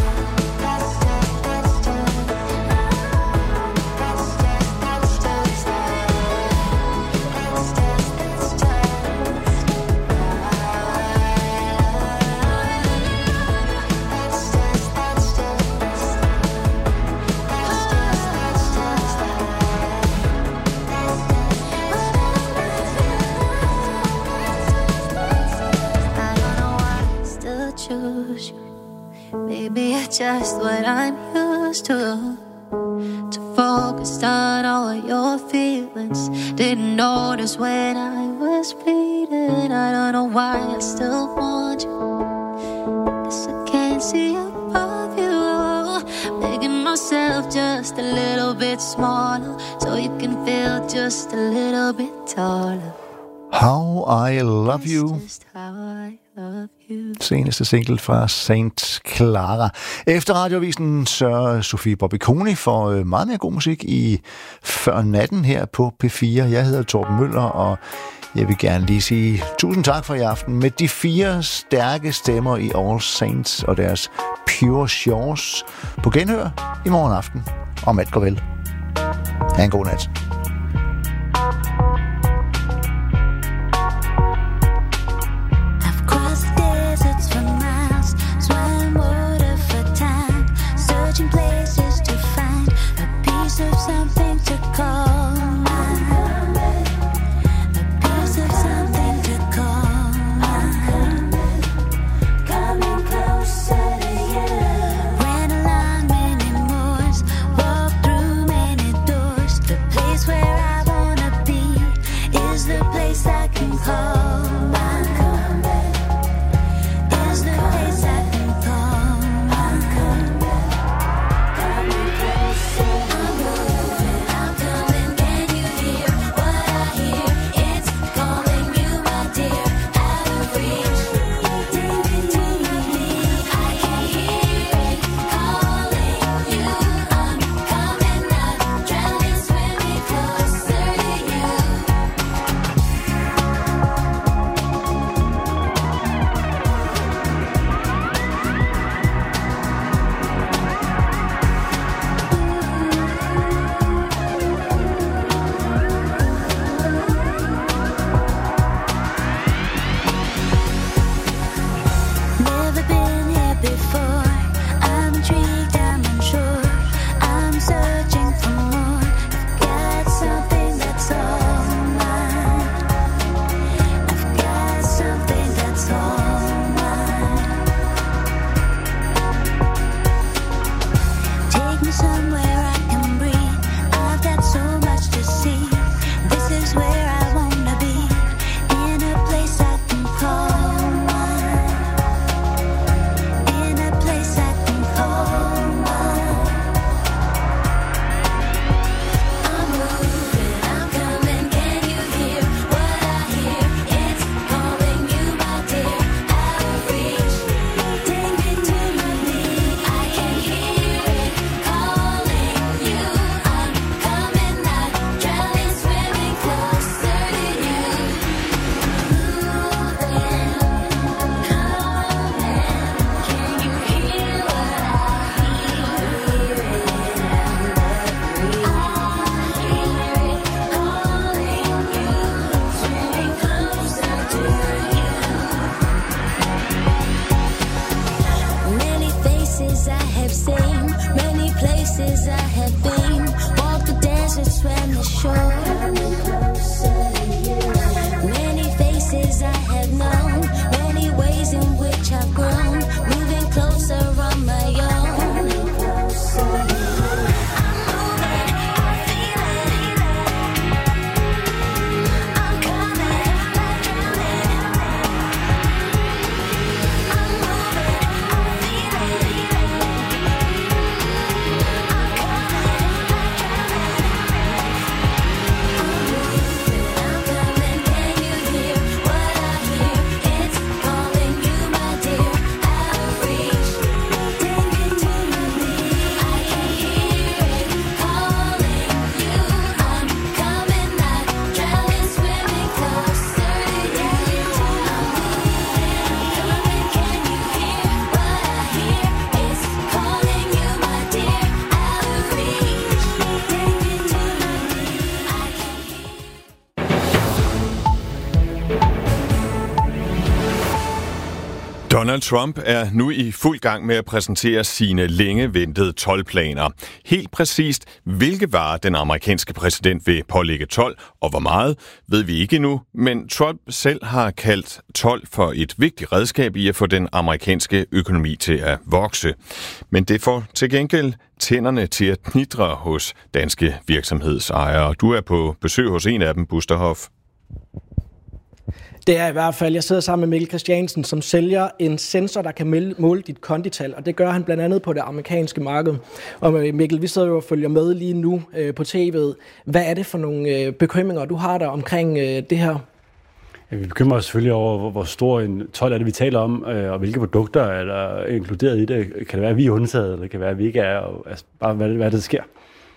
I don't know why I still choose you. Maybe it's just what I'm used to. To focus on all your feelings. Didn't notice when I was bleeding. I don't know why I still want you, 'cause I can't see above you. Making myself just a little bit smaller, so you can feel just a little bit taller. How I Love You. Just how I love you. Seneste single fra St. Clara. Efter radioavisen sørger Sofie Bobbiconi for meget mere god musik i Før Natten her på P4. Jeg hedder Torben Møller, og jeg vil gerne lige sige tusind tak for i aften med de 4 stærke stemmer i All Saints og deres Pure Shores. På genhør i morgen aften, om at gå vel. Ha' en god nat. years I have known many ways in which I've grown, moving closer on my own. Donald Trump er nu i fuld gang med at præsentere sine længe ventede toldplaner. Helt præcist, hvilke varer den amerikanske præsident vil pålægge told, og hvor meget, ved vi ikke endnu, men Trump selv har kaldt told for et vigtigt redskab i at få den amerikanske økonomi til at vokse. Men det får til gengæld tænderne til at knitre hos danske virksomhedsejere. Du er på besøg hos en af dem, Busterhoff. Det er i hvert fald, jeg sidder sammen med Mikkel Christiansen, som sælger en sensor, der kan måle dit kondital, og det gør han blandt andet på det amerikanske marked. Og Mikkel, vi sidder jo og følger med lige nu på tv'et. Hvad er det for nogle bekymringer, du har der omkring det her? Ja, vi bekymrer os selvfølgelig over, hvor stor en told er det, vi taler om, og hvilke produkter er der inkluderet i det. Kan det være, at vi er undtaget, eller kan det være, at vi ikke er, og altså, bare hvad der sker?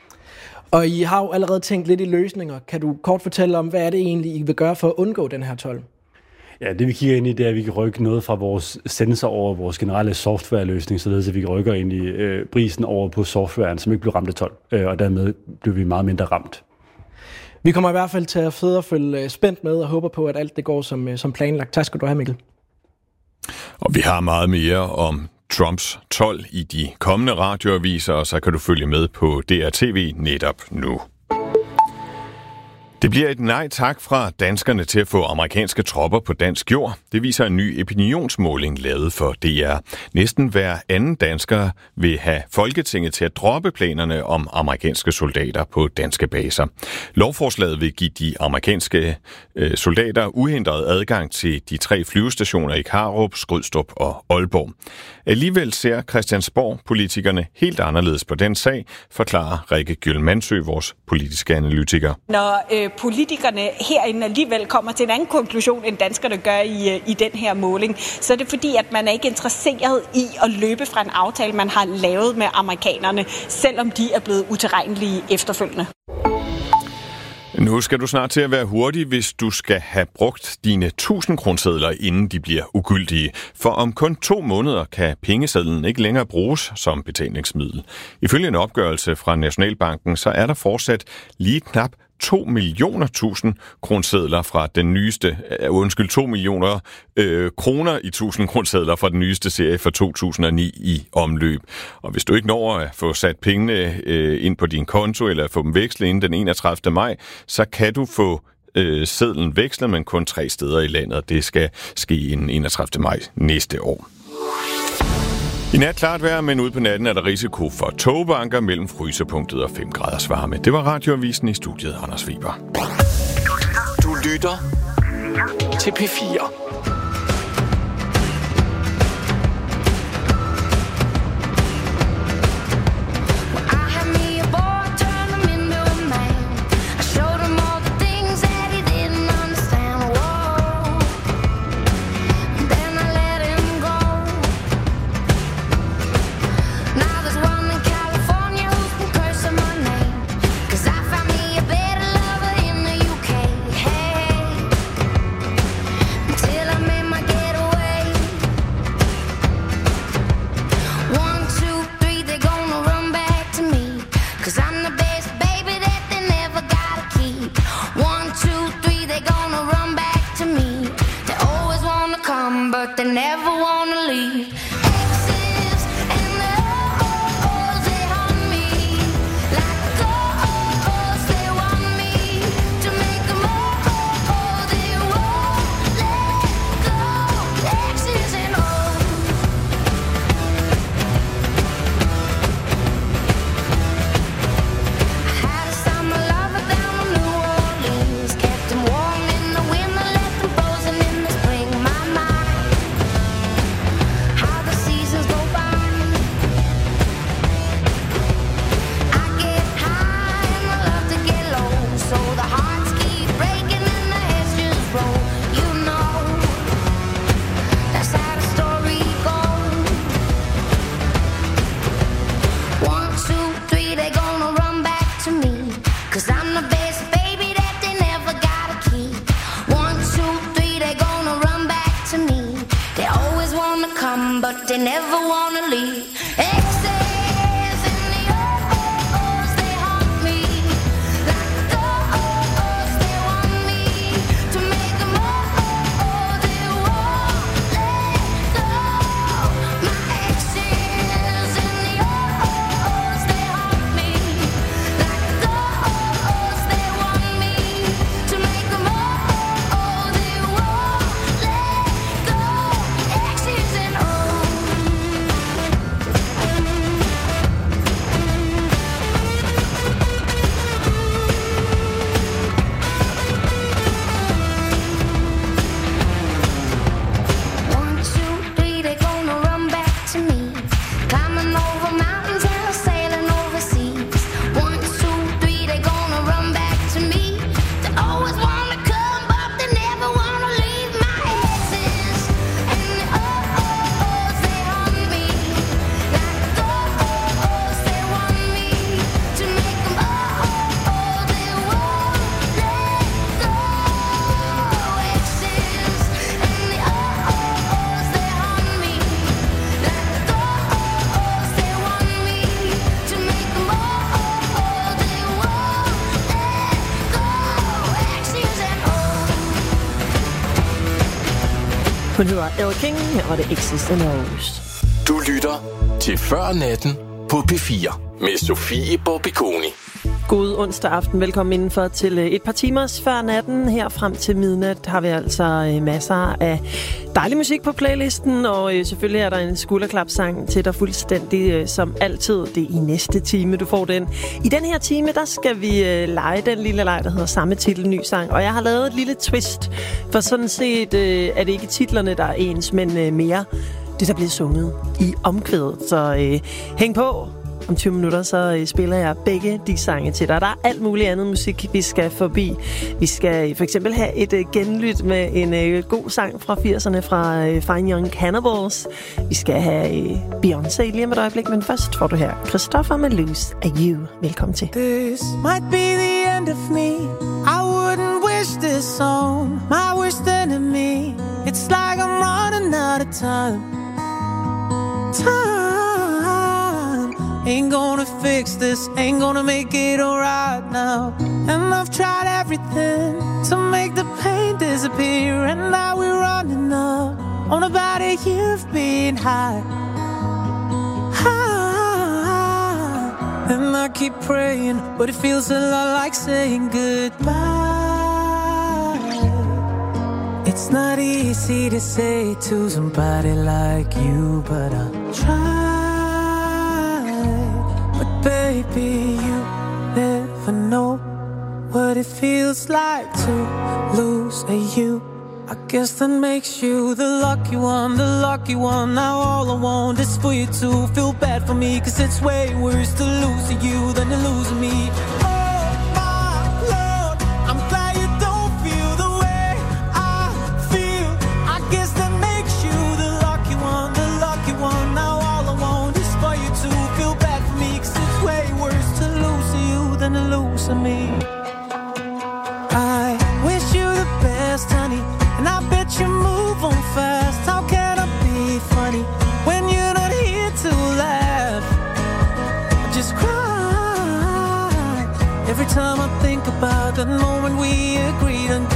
Og I har jo allerede tænkt lidt i løsninger. Kan du kort fortælle om, hvad er det egentlig, I vil gøre for at undgå den her told? Ja, det vi kigger ind i, det er, at vi kan rykke noget fra vores sensor over vores generelle softwareløsning, således at vi kan rykke ind i prisen over på softwaren, som ikke bliver ramt af told, og dermed bliver vi meget mindre ramt. Vi kommer i hvert fald til at sidde og følge spændt med og håber på, at alt det går som planlagt. Tak skal du have, Mikkel. Og vi har meget mere om Trumps told i de kommende radioaviser, og så kan du følge med på DR TV netop nu. Det bliver et nej tak fra danskerne til at få amerikanske tropper på dansk jord. Det viser en ny opinionsmåling lavet for DR. Næsten hver anden dansker vil have Folketinget til at droppe planerne om amerikanske soldater på danske baser. Lovforslaget vil give de amerikanske soldater uhindret adgang til de 3 flyvestationer i Karup, Skrydstrup og Aalborg. Alligevel ser Christiansborg-politikerne helt anderledes på den sag, forklarer Rikke Gjøl-Mansø, vores politiske analytiker. Når politikerne herinde alligevel kommer til en anden konklusion, end danskerne gør i den her måling, så er det fordi, at man er ikke interesseret i at løbe fra en aftale, man har lavet med amerikanerne, selvom de er blevet utilregnelige efterfølgende. Nu skal du snart til at være hurtig, hvis du skal have brugt dine 1000 kronesedler, inden de bliver ugyldige. For om kun 2 måneder kan pengesedlen ikke længere bruges som betalingsmiddel. Ifølge en opgørelse fra Nationalbanken, så er der fortsat lige knap 2 millioner 1000 kronesedler fra den nyeste, 2 millioner kroner i 1000 kronesedler fra den nyeste serie fra 2009 i omløb. Og hvis du ikke når at få sat pengene ind på din konto eller få dem vekslet inden den 31. maj, så kan du få sedlen vekslet, men kun 3 steder i landet. Det skal ske inden 31. maj næste år. I nat klart vejr, men ude på natten er der risiko for togbanker mellem frysepunktet og 5 graders varme. Det var radioavisen i studiet, Anders Weber. Du lytter til P4. never wanna leave. Exes in the O's, they haunt me. Like ghosts, they want me to make them all. They won't let go. My exes in the O's, they haunt me. Like ghosts, they want me to make them all. They won't let go. Exes and Hun hører Elle King, og det er X's and O's. Du lytter til Før Natten på P4 med Sofie Borbiconi. God onsdag aften. Velkommen indenfor til et par timers før natten. Her frem til midnat har vi altså masser af dejlig musik på playlisten, og selvfølgelig er der en skulderklapsang til dig fuldstændig som altid. Det er i næste time, du får den. I den her time, der skal vi lege den lille leg, der hedder samme titel, ny sang. Og jeg har lavet et lille twist, for sådan set er det ikke titlerne, der er ens, men mere det, der bliver sunget i omkvædet. Så hæng på. Om 20 minutter, så spiller jeg begge de sange til dig. Der er alt muligt andet musik, vi skal forbi. Vi skal for eksempel have et genlyt med en god sang fra 80'erne fra Fine Young Cannibals. Vi skal have Beyoncé lige om et øjeblik, men først får du her Christoffer med Loose af You. Velkommen til. This might be the end of me. I wouldn't wish this on my worst enemy. It's like I'm running out of time. Ain't gonna fix this, ain't gonna make it alright now. And I've tried everything to make the pain disappear. And now we're running up on about a year of being high. And I keep praying, but it feels a lot like saying goodbye. It's not easy to say to somebody like you, but I'll try. But baby, you never know what it feels like to lose a you. I guess that makes you the lucky one, the lucky one. Now all I want is for you to feel bad for me, 'cause it's way worse to lose you than to lose me. Oh my Lord, I'm glad you don't feel the way I feel. I guess that makes you the lucky one, the lucky one. Now all I want is for you to feel bad for me, 'cause it's way worse to lose you than to lose me. I wish you the best, honey, and I bet you move on fast. How can I be funny when you're not here to laugh? I just cry every time I think about that moment we agreed on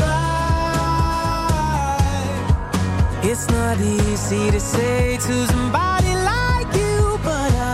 goodbye. It's not easy to say to somebody like you, but I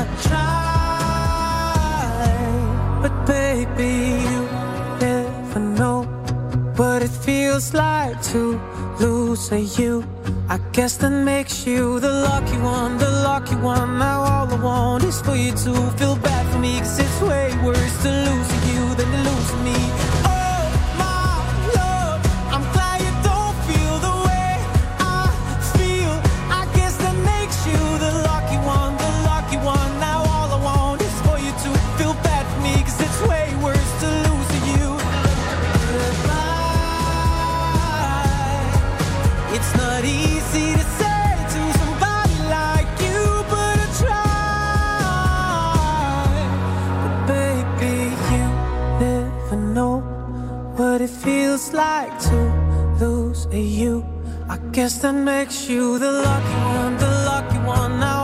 try. But baby, you never know what it feels like to lose a you. I guess that makes you the lucky one, the lucky one. Now all I want is for you to feel bad for me, 'cause it's way worse to lose you than to lose me. Oh my Lord, I'm glad you don't feel the way I feel. I guess that makes you the lucky one, the lucky one. Now all I want is for you to feel bad for me, 'cause it's way worse to lose you. It's not easy to say to somebody like you, but I try. But baby, you never know what it feels like to lose a you. I guess that makes you the lucky one, the lucky one. Now